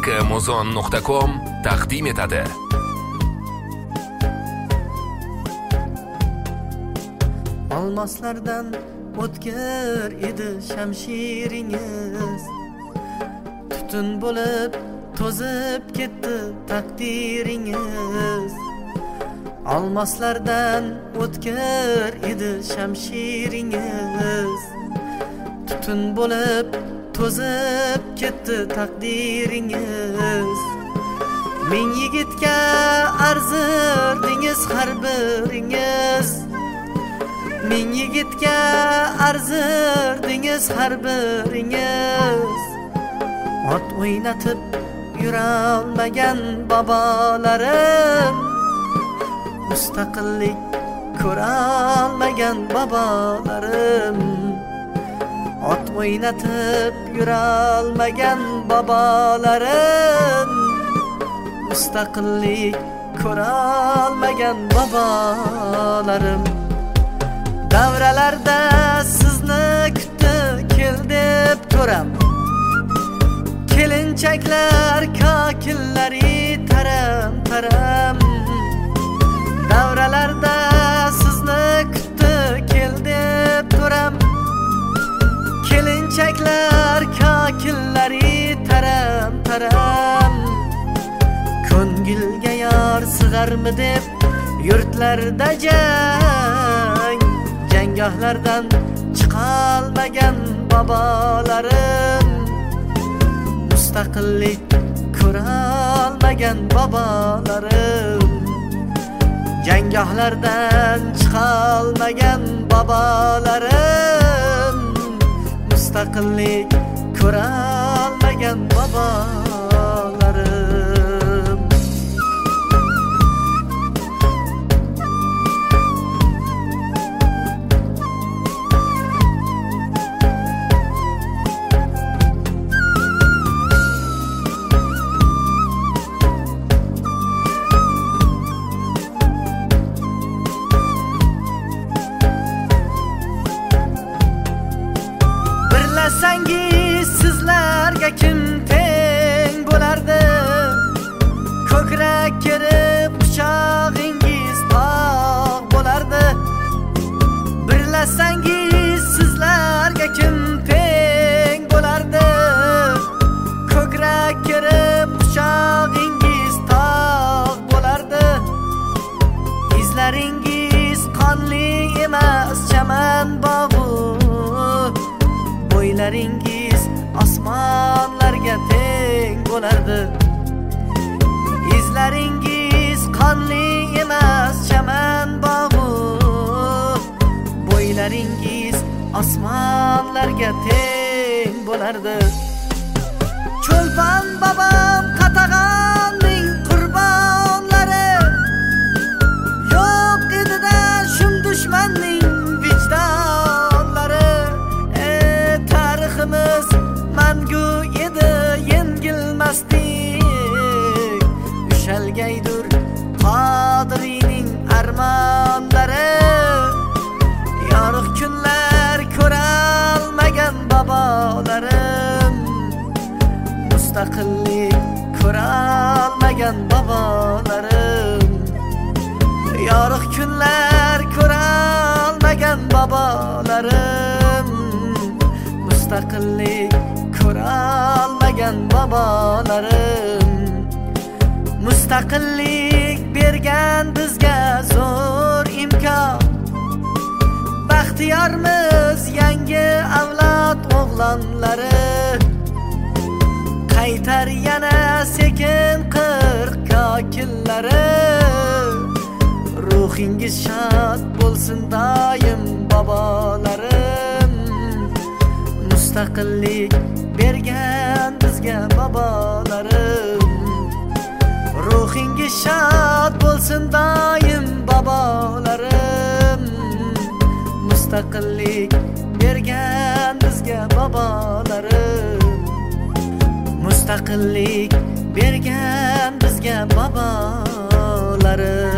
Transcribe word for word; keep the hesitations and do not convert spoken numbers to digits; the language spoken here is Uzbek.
muzon nuqta com taqdim etadi. Olmoslardan o'tkir edi shamshiringiz, tutun bo'lib to'zib ketdi taqdiringiz. Olmoslardan o'tkir edi shamshiringiz, tutun bo'lib to'zib ketdi taqdiringiz. Ming yigitga arzirdingiz har biringiz, ming yigitga arzirdingiz har biringiz. Ot o'ynatib yurolmagan bobolarim, mustaqillik ko'rolmagan bobolarim. Ot o'ynatib yurolmagan bobolarim, mustaqillik ko'rolmagan bobolarim. Davralarda sizni kutdi kel deb to'ram, kelinchaklar kokillari taram taram. Davralarda sizni kutdi kel deb to'ram, kelinchaklar kokillari taram taram. Ko'ngilga yor sig'armi deb yurtlarda jang, janggohlardan chiqolmagan bobolarim, mustaqillik ko'rolmagan bobolarim. Janggohlardan chiqolmagan bobolarim, mustaqillik ko'rolmagan bobolarim. Birlasangiz sizlarga kim teng bo'lardi? Ko'krak kerib quchog'ingiz tog' bo'lardi. Birlasangiz sizlarga kim teng bo'lardi? Ko'krak kerib quchog'ingiz tog' bo'lardi. Izlaringiz qonli emas chaman bog'u, bo'ylaringiz osmonlarga teng bo'lardi. Izlaringiz qonli emas chaman bog'u, bo'ylaringiz osmonlarga teng bo'lardi. Cho'lpon bobom qatag'onning qurbonlari, yo'q edi-da shum dushmanning vijdonlari. Tariximiz mangu edi yengilmasdik, ushalgaydur Qodiriyning armonlari. Yorug' kunlar ko'rolmagan bobolarim, mustaqillik ko'rolmagan bobolarim. Yorug' kunlar ko'rolmagan bobolarim, mustaqillik ko'rolmagan bobolarim. Mustaqillik bergan bizga zo'r imkon, baxtiyormiz yangi avlod o'g'lonlari. Qaytar yana sekin qirq kokillari, ruhingiz shod bo'lsin doim bobolarim. Mustaqillik bergan bizga bobolarim, ruhingiz shod bo'lsin doim bobolarim. Mustaqillik bergan bizga bobolarim, mustaqillik bergan bizga bobolarim.